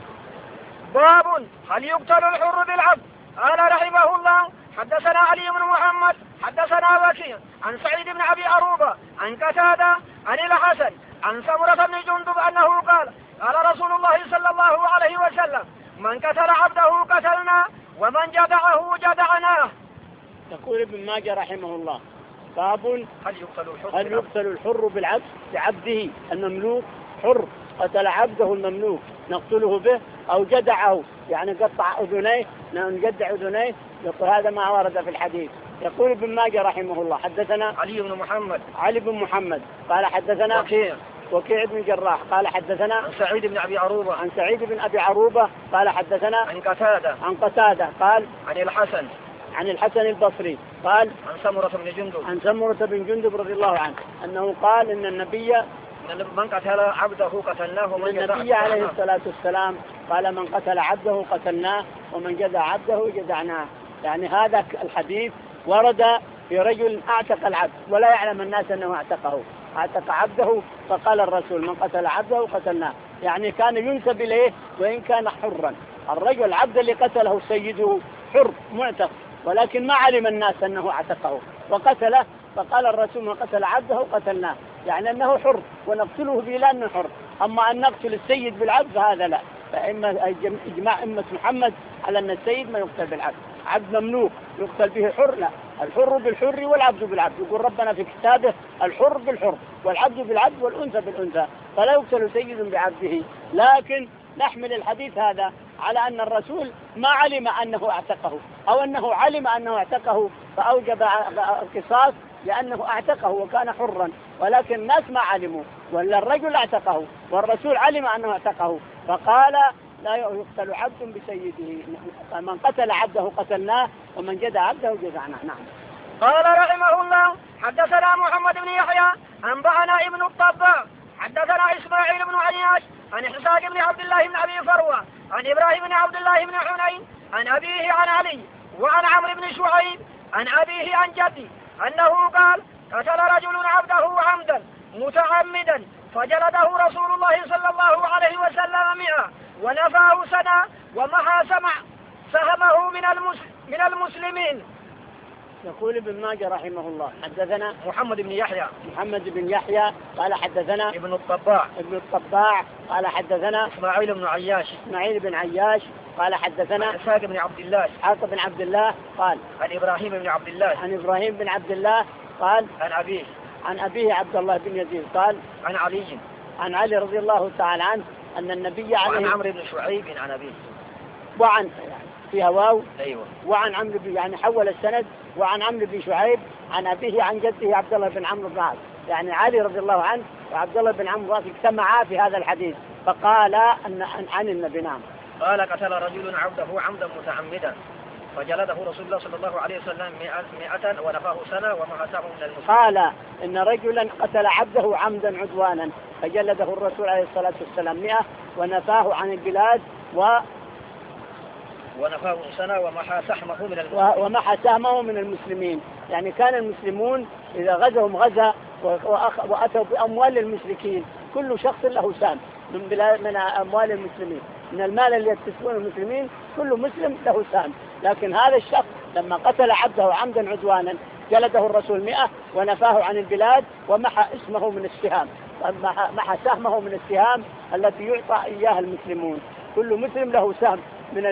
باب هل يقتل الحر بالعبد. قال رحمه الله حدثنا علي بن محمد حدثنا وكيع عن سعيد بن أبي عروبة عن قتادة عن الحسن عن سمرة بن جندب أنه قال قال رسول الله صلى الله عليه وسلم من قتل عبده قتلنا ومن جدعه جدعناه. يقول ابن ماجه رحمه الله باب هل يقتل الحر هل يقتل الحر بالعبد بعبده المملوك، حر قتل عبده المملوك نقتله به، أو جدعه يعني قطع أذنيه نجدع أذنيه، يقول هذا ما ورد في الحديث. يقول ابن ماجه رحمه الله حدثنا علي بن محمد علي بن محمد قال حدثنا وكيع وكيع بن جراح قال حدثنا عن سعيد بن أبي عروبة عن سعيد بن أبي عروبة قال حدثنا عن قتادة عن قتادة قال عن الحسن عن الحسن البصري قال عن سمرة بن جندب عن سمرة بن جندب رضي الله عنه أنه قال إن النبي من قتل عبده قتلناه ومن جدع النبي عليه الصلاة والسلام قال من قتل عبده قتلناه ومن جدع عبده جدعناه. يعني هذا الحديث ورد في رجل اعتق العبد ولا يعلم الناس انه اعتقه، اعتق عبده، فقال الرسول من قتل عبده قتلناه، يعني كان ينسب اليه وان كان حرا. الرجل العبد اللي قتله سيده حر معتق، ولكن ما علم الناس انه اعتقه وقتله، فقال الرسول من قتل عبده قتلناه، يعني انه حر ونقتله به لانه حر. اما ان نقتل السيد بالعبد فهذا لا، فإما اجماع امه محمد على ان السيد ما يقتل بالعبد، عبد مملوك يقتل به حر لا، الحر بالحر والعبد بالعبد، يقول ربنا في كتابه الحر بالحر والعبد بالعبد والانثى بالانثى، فلا يقتل سيد بعبده. لكن نحمل الحديث هذا على أن الرسول ما علم أنه اعتقه، أو أنه علم أنه اعتقه فأوجب القصاص لأنه اعتقه وكان حرا، ولكن الناس ما علموا، ولا الرجل اعتقه والرسول علم أنه اعتقه، فقال لا يقتل عبد بسيده، من قتل عبده قتلناه ومن جدى عبده جزعناه. نعم. قال رحمه الله حدثنا محمد بن يحيى أنبأنا ابن الطباع حدثنا إسماعيل بن عياش عن إحساق بن عبد الله بن أبي فروة عن إبراهيم بن عبد الله بن حنين عن أبيه عن علي وعن عمرو بن شعيب عن أبيه عن جدي أنه قال قتل رجل عبده عمدا متعمدا فجلده رسول الله صلى الله عليه وسلم مئة ونفاه سنة ومحى سمع سهمه من, من المسلمين. يقول ابن ماجه رحمه الله حدثنا محمد بن يحيى محمد بن يحيى قال حدثنا ابن الطباع ابن الطباع قال حدثنا إسماعيل بن عياش إسماعيل بن عياش قال حدثنا إسحاق بن عبد الله إسحاق بن عبد الله قال عن إبراهيم بن عبد الله عن إبراهيم بن عبد الله قال عن أبيه عن أبيه عبد الله بن يزيد قال عن علي عن علي رضي الله تعالى عنه أن النبي عليه وعن عمرو بن شعيب عن أبيه وعن فيها واو أيوة وعن عمرو بن يعني حول السند وعن عمرو بن شعيب عن أبيه عن جده عبد الله بن عمرو بن العاص، يعني علي رضي الله عنه وعبد الله بن عمرو بن العاص اجتمعا في هذا الحديث فقال أن عن النبي. نعم. قال قتل رجل عبده عمدا متعمدا فجلده رسول الله صلى الله عليه وسلم مئة ونفاه سنة وما سامه من المسلمين. قال إن رجلا قتل عبده عمدا عدوانا فجلده الرسول عليه الصلاة والسلام مئة ونفاه عن البلاد و ونفاه سنة ومحى سهمه من المسلمين. ومحى سهمه من المسلمين، يعني كان المسلمون إذا غزوهم غزا وأتوا بأموال المشركين كل شخص له سهم من من أموال المسلمين، من المال اللي يكتسبونه المسلمين كل مسلم له سهم، لكن هذا الشخص لما قتل عبده عمدا عدوانا جلده الرسول مئة ونفاه عن البلاد ومحى اسمه من السهام، محى سهمه من السهام التي يعطى إياها المسلمون، كل مسلم له سهم من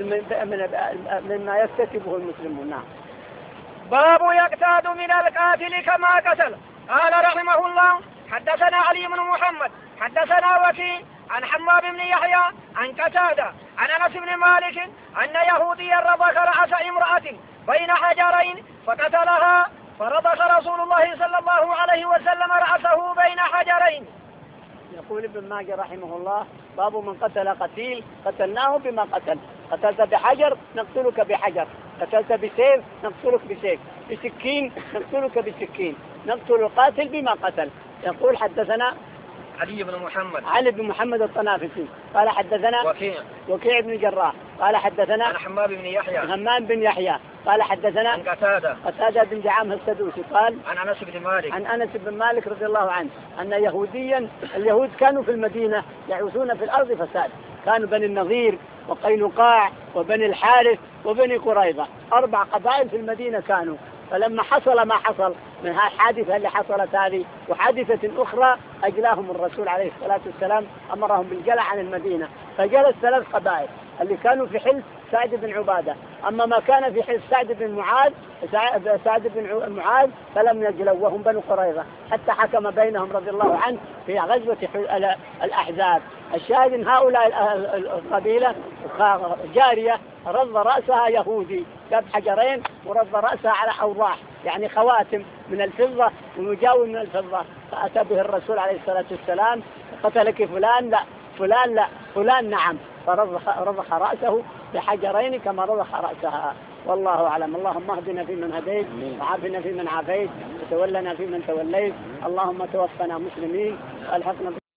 من مما يكتسبه المسلمون. نعم. باب يقتاد من القاتل كما قتل. قال رحمه الله حدثنا علي بن محمد حدثنا وكيع عن حماد بن يحيى عن قتادة عن أنس بن مالك أن يهوديا رضخ رأس امرأة بين حجرين فقتلها فرضخ رسول الله صلى الله عليه وسلم رأسه بين حجرين. يقول ابن ماجه رحمه الله باب من قتل قتيل قتلناه بما قتل، قتلت بحجر نقتلك بحجر، قتلت بسيف نقتلك بسيف، بسكين نقتلك بسكين، نقتل القاتل بما قتل. يقول حدثنا علي بن محمد علي بن محمد الطنافسي قال حدثنا وكيع وكيع بن جراح قال حدثنا عن حماد بن يحيى حماد بن يحيى قال حدثنا عن قتادة قتادة بن دعامة السدوسي قال عن أنس بن مالك عن أنس بن مالك رضي الله عنه أن يهوديا اليهود كانوا في المدينة يعيثون في الأرض فساد، كانوا بني النظير وقينقاع وبني الحارث وبني قريظة، أربع قبائل في المدينة كانوا، فلما حصل ما حصل من هذه الحادثة اللي حصلت هذه وحادثة أخرى أجلاهم الرسول عليه الصلاة والسلام أمرهم بالجلع عن المدينة، فجلس ثلاث قبائل اللي كانوا في حلف سعد بن عبادة، أما ما كان في حلف سعد بن معاذ سعد بن معاذ فلم يجلوا وهم بنو قريظة، حتى حكم بينهم رضي الله عنه في غزوة الأحزاب. الشاهد إن هؤلاء القبيلة جارية رض رأسها يهودي، جاب حجرين ورض رأسها على أوضاح يعني خواتم من الفضة ومجاور من الفضة، فأتى به الرسول عليه الصلاة والسلام قتلك فلان لا فلان لا فلان نعم، فرضخ رأسه بحجرين كما رضخ رأسها. والله أعلم. اللهم اهدنا فيمن هديت وعافنا فيمن عافيت وتولنا فيمن توليت، اللهم توفنا مسلمين والحقنا